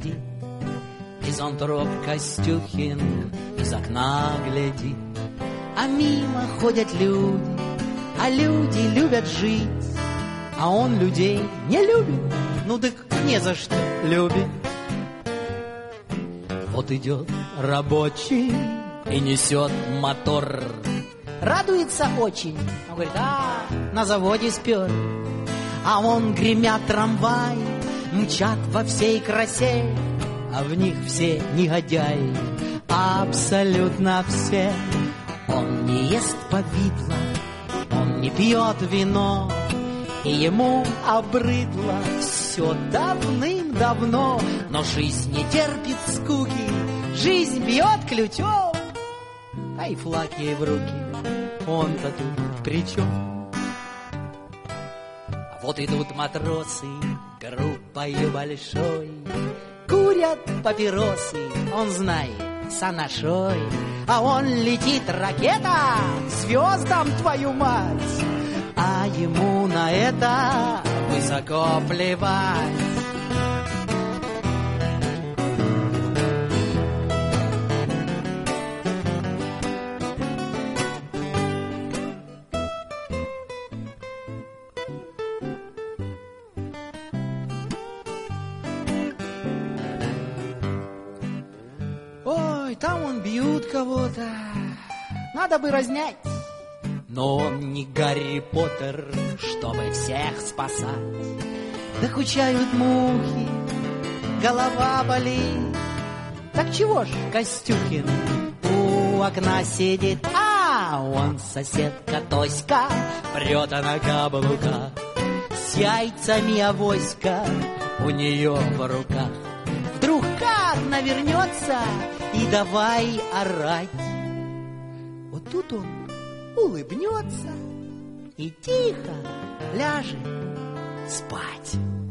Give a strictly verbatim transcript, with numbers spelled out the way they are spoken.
сидит, мизантроп Костюхин из окна глядит. А мимо ходят люди, а люди любят жить, а он людей не любит, ну так не за что любит. Вот идет рабочий и несет мотор, радуется очень, он говорит, а, на заводе спер. А он, гремя трамвай, мчат во всей красе, а в них все негодяи, абсолютно все. Он не ест повидло, он не пьет вино, и ему обрыдло все давным-давно. Но жизнь не терпит скуки, жизнь бьет ключом, а и флаг ей в руки, он-то тут при чем? А вот идут матросы группою большой, курят папиросы, он знает, санашой. А он летит, ракета, звездам твою мать, а ему на это высоко плевать. Ой, там он бьют кого-то, надо бы разнять. Но он не Гарри Поттер, чтобы всех спасать. Докучают мухи, голова болит. Так чего ж Костюхин у окна сидит? А он соседка Тоська, прет она каблука, с яйцами авоська у нее в руках. Вдруг как навернется и давай орать. Вот тут он улыбнется и тихо ляжет спать.